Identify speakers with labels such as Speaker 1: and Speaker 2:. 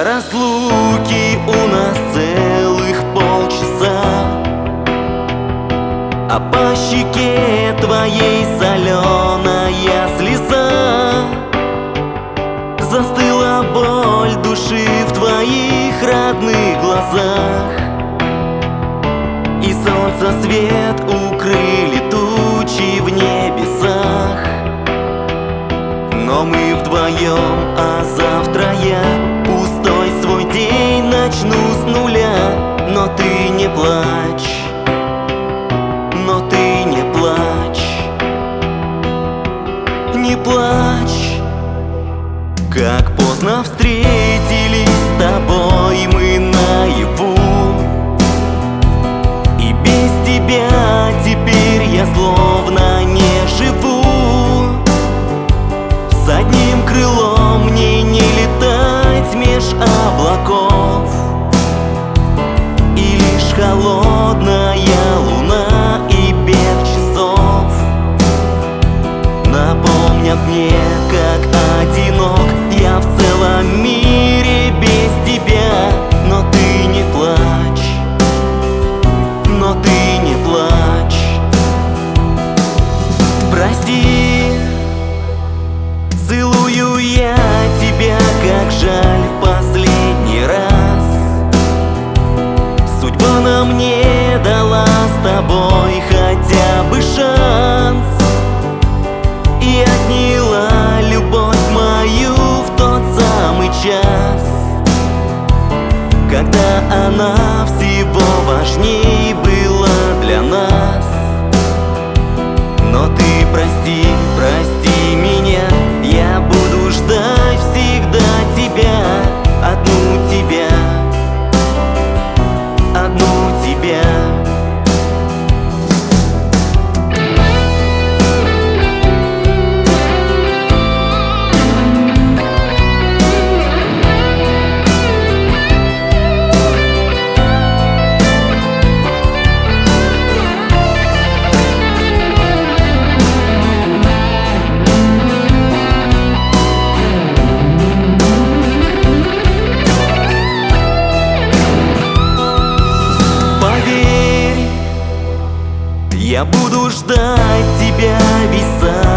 Speaker 1: До разлуки у нас целых полчаса, а по щеке твоей соленая слеза. Застыла боль души в твоих родных глазах, и солнца свет укрыли тучи в небесах. Но мы вдвоем, а завтра я пустой свой день начну с нуля. Но ты не плачь, но ты не плачь, не плачь. Как поздно встретились с тобой мы наяву, и без тебя теперь я словно не живу. С одним крылом мне не летать меж облаков, и лишь холодная луна и бег часов напомнят мне, как одинок я в целом мире без тебя. Но ты не плачь, но ты не плачь. Прости, целую я тебя, как жаль, в последний раз. Судьба нам не дала с тобой хотя бы шанс, и отняла любовь мою в тот самый час, когда она всего важней была для нас. Но ты прости, прости меня, я буду ждать всегда тебя, одну тебя, одну тебя. Я буду ждать тебя весь